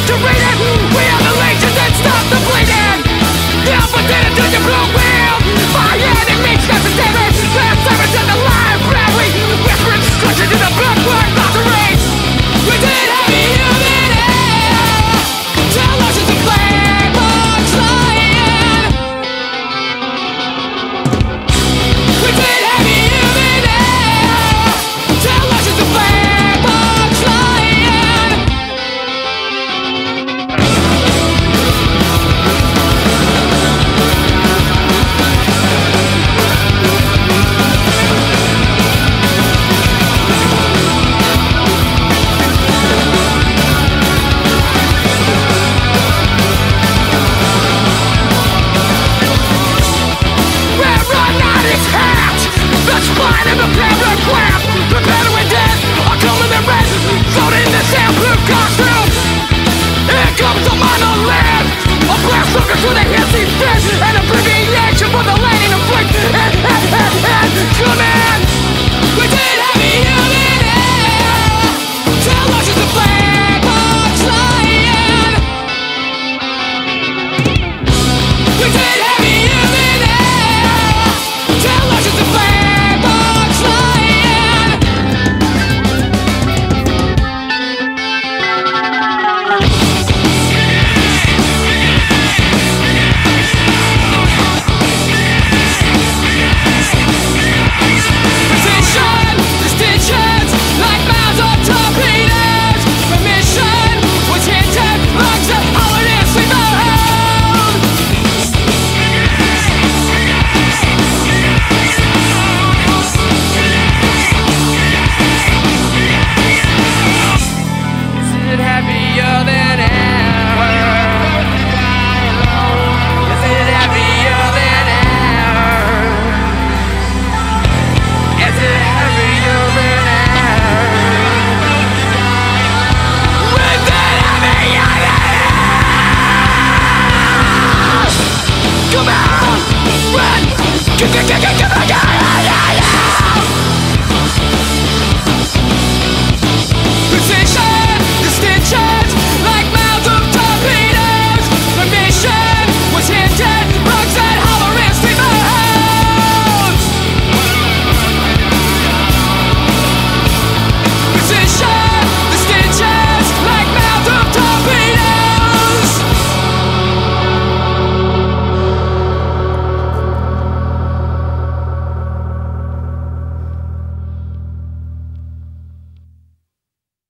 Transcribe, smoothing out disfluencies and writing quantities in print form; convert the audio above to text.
to read it. We are the legions that stop the bleeding. The opposite to the blue wheel. My enemies necessary. Last servants in the line bravely. Whisper instruction to the blood-worn boundaries. We did heavy human air. Tell us it's a flame box flying. We did heavy human air. Tell us it's a flame box flying. Spine of a parallel crap. Prepare to death. I'll come in the red. Floating in the sand blue costume. Here comes the monolith. A blast sucker through the hissy fit. An abbreviation for the landing of flick. And come in. We did heavy human air. Tell us it's a flame box flying. We did heavy human air. Tell us it's a flame. Come on! Run!